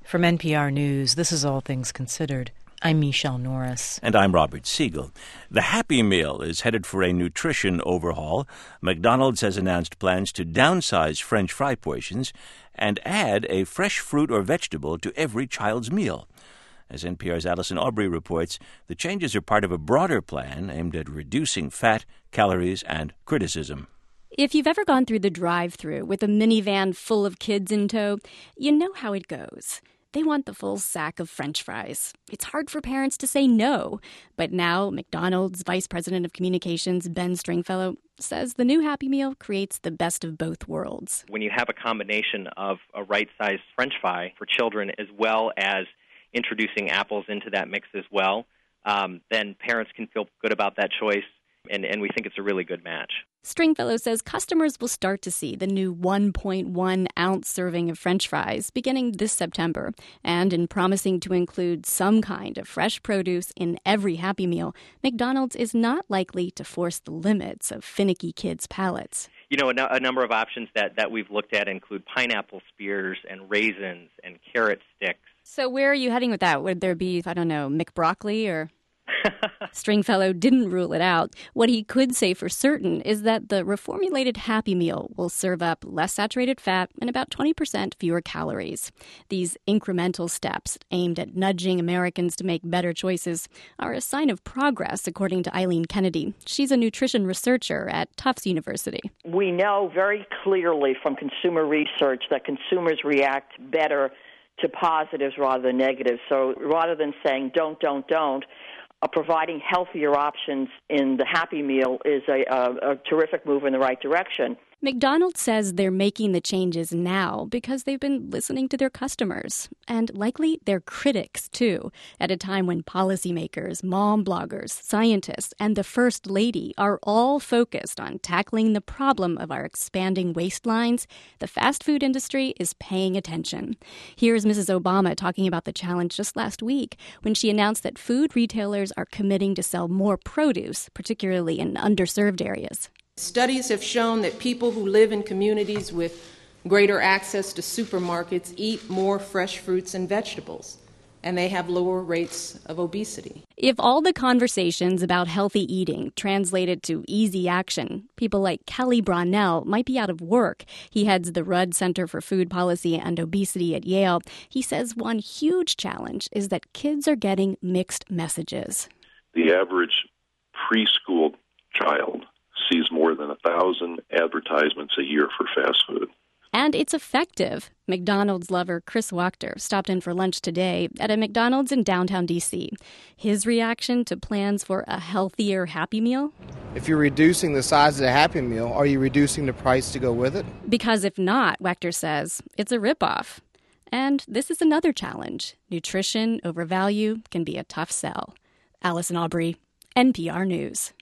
From NPR News, this is All Things Considered. I'm Michelle Norris. And I'm Robert Siegel. The Happy Meal is headed for a nutrition overhaul. McDonald's has announced plans to downsize French fry portions and add a fresh fruit or vegetable to every child's meal. As NPR's Allison Aubrey reports, the changes are part of a broader plan aimed at reducing fat, calories, and criticism. If you've ever gone through the drive-thru with a minivan full of kids in tow, you know how it goes. They want the full sack of French fries. It's hard for parents to say no. But now McDonald's Vice President of Communications, Ben Stringfellow, says the new Happy Meal creates the best of both worlds. When you have a combination of a right-sized French fry for children as well as introducing apples into that mix as well, then parents can feel good about that choice, and we think it's a really good match. Stringfellow says customers will start to see the new 1.1-ounce serving of French fries beginning this September. And in promising to include some kind of fresh produce in every Happy Meal, McDonald's is not likely to force the limits of finicky kids' palates. You know, a number of options that we've looked at include pineapple spears and raisins and carrot sticks. So where are you heading with that? Would there be, McBroccoli or... Stringfellow didn't rule it out. What he could say for certain is that the reformulated Happy Meal will serve up less saturated fat and about 20% fewer calories. These incremental steps aimed at nudging Americans to make better choices are a sign of progress, according to Eileen Kennedy. She's a nutrition researcher at Tufts University. We know very clearly from consumer research that consumers react better to positives rather than negatives. So rather than saying don't, providing healthier options in the Happy Meal is a terrific move in the right direction. McDonald's says they're making the changes now because they've been listening to their customers, and likely their critics, too, at a time when policymakers, mom bloggers, scientists, and the First Lady are all focused on tackling the problem of our expanding waistlines. The fast food industry is paying attention. Here's Mrs. Obama talking about the challenge just last week when she announced that food retailers are committing to sell more produce, particularly in underserved areas. Studies have shown that people who live in communities with greater access to supermarkets eat more fresh fruits and vegetables, and they have lower rates of obesity. If all the conversations about healthy eating translated to easy action, people like Kelly Brownell might be out of work. He heads the Rudd Center for Food Policy and Obesity at Yale. He says one huge challenge is that kids are getting mixed messages. The average preschool child sees more than 1,000 advertisements a year for fast food. And it's effective. McDonald's lover Chris Wachter stopped in for lunch today at a McDonald's in downtown D.C. His reaction to plans for a healthier Happy Meal? If you're reducing the size of the Happy Meal, are you reducing the price to go with it? Because if not, Wachter says, it's a ripoff. And this is another challenge. Nutrition over value can be a tough sell. Allison Aubrey, NPR News.